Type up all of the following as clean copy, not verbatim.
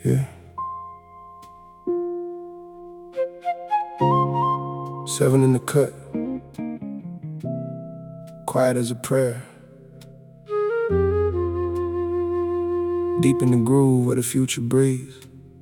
Yeah. 7 in the cut, quiet as a prayer, deep in the groove where the future breathes.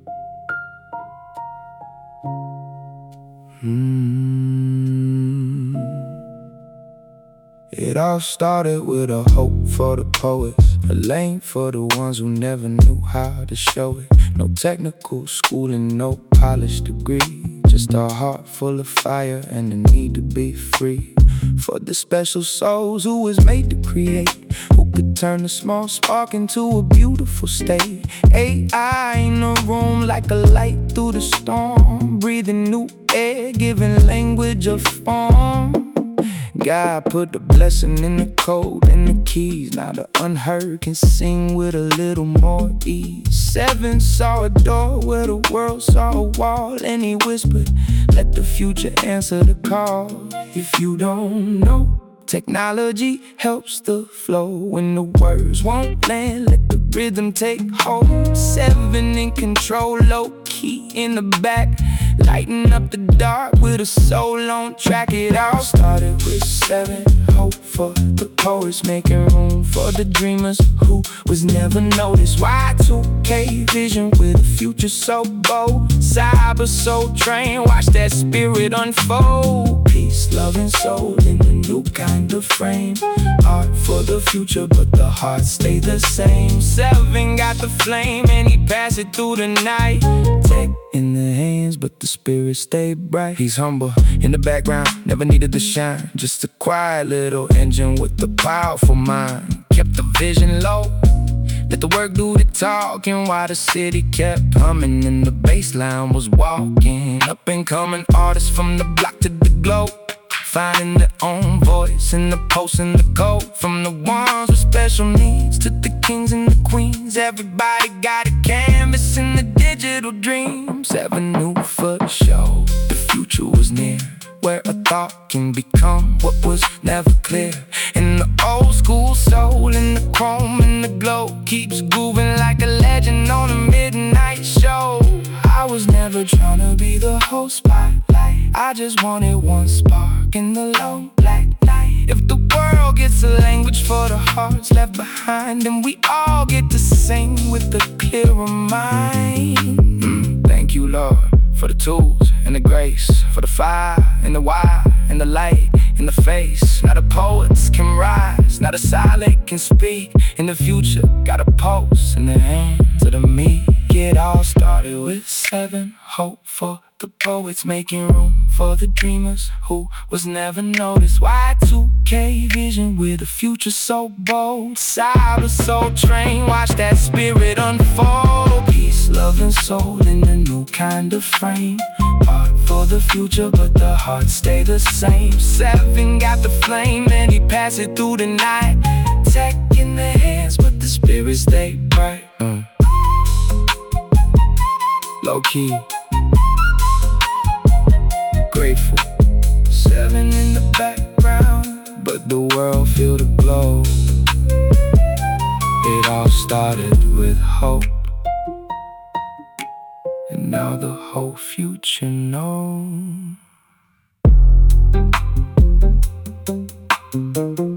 It all started with a hope for the poets, a lane for the ones who never knew how to show it. No technical schooling, no polished degree, just a heart full of fire and the need to be free. For the special souls who was made to create, who could turn a small spark into a beautiful state. AI in the room like a light through the storm, breathing new air, giving language a form. God put the blessing in the code and the keys. Now the unheard can sing with a little more ease. 7 saw a door where the world saw a wall, and he whispered, let the future answer the call. If you don't know, technology helps the flow. When the words won't land, let the rhythm take hold. 7 in control, low key in the back, lighting up the dark with a soul on track. It all started with 7, hope for the poets, making room for the dreamers who was never noticed. Y2K vision with a future so bold, cyber soul train, watch that spirit unfold. Peace, love, and soul in a new kind of frame. Art for the future, but the heart stay the same. 7 got the flame and he passed it through the night. Tech in the hands, but the spirit stay bright. He's humble in the background, never needed to shine, just a quiet little engine with a powerful mind. Kept the vision low, let the work do the talking, while the city kept humming and the bass line was walking. Up and coming artists from the block to the globe, finding their own voice in the post and the code. From the ones with special needs to the kings and the queens, everybody got a canvas in the digital dream. 7 knew for sure the future was near, where a thought can become what was never clear. And the old school soul in the chrome and the glow keeps grooving like a legend on a midnight show. I was never trying to be the whole spotlight, I just wanted one spark in the long black night. If the world gets a language for the hearts left behind, then we all get to sing with a clearer mind. Thank you, Lord, for the tools and the grace, for the fire and the why and the light in the face. Now the poets can rise, now the silent can speak. In the future, got a pulse in the hands of the meek. It all started with 7, hope for the poets, making room for the dreamers who was never noticed. Y2K vision with a future so bold, cyber soul train, watch that spirit unfold. Peace, love, and soul in a new kind of frame. Art for the future, but the heart stay the same. 7 got the flame and he passed it through the night. Tech in the hands, but the spirit stay bright. Low key, grateful. 7 in the background, but the world feel the glow. It all started with hope, and now the whole future knows.